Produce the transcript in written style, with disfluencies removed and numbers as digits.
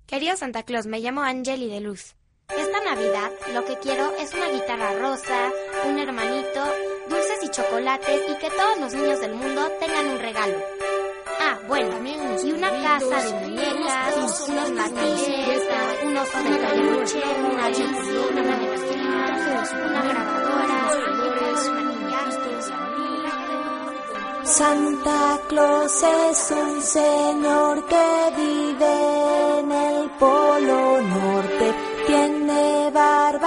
Querido Santa Claus, me llamo Angeli de Luz. Esta Navidad lo que quiero es una guitarra rosa, un hermanito, dulces y chocolates y que todos los niños del mundo tengan un regalo. Ah, bueno, y una casa de muñecas, unos martillos, un oso de peluche, una chocolatina, una grabadora, maquillajes. Santa Claus es un señor que vive en el Polo Norte, tiene barba